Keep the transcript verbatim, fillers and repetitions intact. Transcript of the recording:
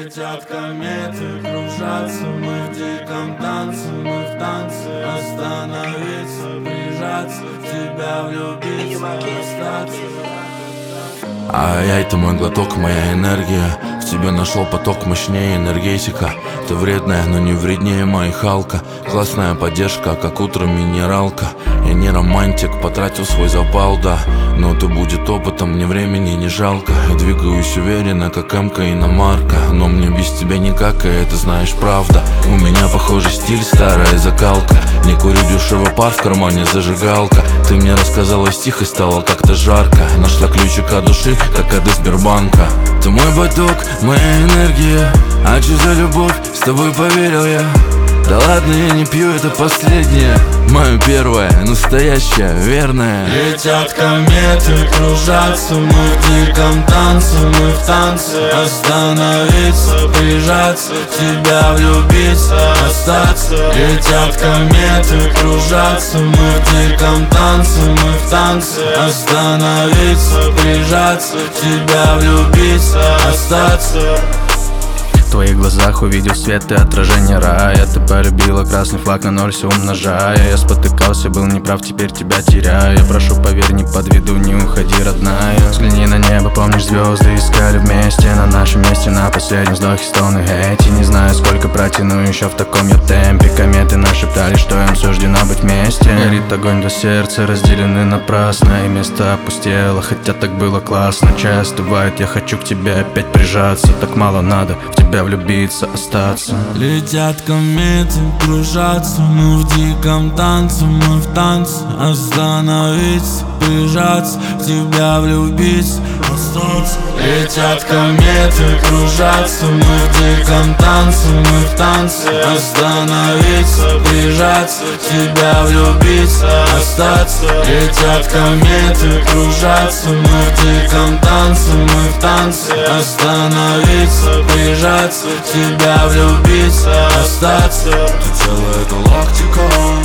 Летят кометы, кружатся, мы в диком танце, мы в танце. Остановиться, прижаться, в тебя влюбиться, остаться. Ай-яй, ты мой глоток, моя энергия. В тебе нашел поток мощнее энергетика. Ты вредная, но не вреднее моей Халка. Классная поддержка, как утром минералка. Я не романтик, потратил свой запал, да. Но это будет опытом, мне времени не жалко. Я двигаюсь уверенно, как М-ка иномарка. Но мне без тебя никак, и это знаешь, правда. У меня похожий стиль, старая закалка. Не курю дешево, пар в кармане зажигалка. Ты мне рассказала стих и стало как-то жарко. Нашла ключик от души, как коды Сбербанка. Ты мой поток, моя энергия. А чё за любовь, с тобой поверил я. Да ладно, я не пью, это последнее. Мое первое, настоящее, верное. Летят кометы, кружатся, мы в диком танце, мы в танце. Остановиться, прижаться, в тебя влюбиться, остаться. Летят кометы, кружатся, мы в диком танце, мы в танце. Остановиться, прижаться, в тебя влюбиться, остаться. В твоих глазах увидел свет и отражение рая. Ты полюбила красный флаг на ноль, все умножая. Я спотыкался, был неправ, теперь тебя теряю. Я прошу, поверь, не подведу, не уходи, родная. Взгляни на небо, помнишь, звезды искали вместе. На нашем месте, на последнем вздохе стоны эти. Не знаю, сколько протяну еще в таком я темпе. Кометы нашептали, что им суждено быть вместе. Горит огонь до сердца, разделены напрасно. И место опустело, хотя так было классно. Чай остывает, я хочу к тебе опять прижаться. Так мало надо в тебя влюбиться, остаться. Летят кометы, кружатся, мы в диком танце, мы в танце. Остановиться, прижаться, в тебя влюбиться, остаться. Летят кометы, кружатся, мы в диком танце, мы в танце. Остановиться, прижаться, в тебя влюбиться, остаться. Летят кометы, кружатся, мы в диком танце, мы в танце. Остановиться, прижаться, в тебя влюбиться, остаться. Ты целая галактика.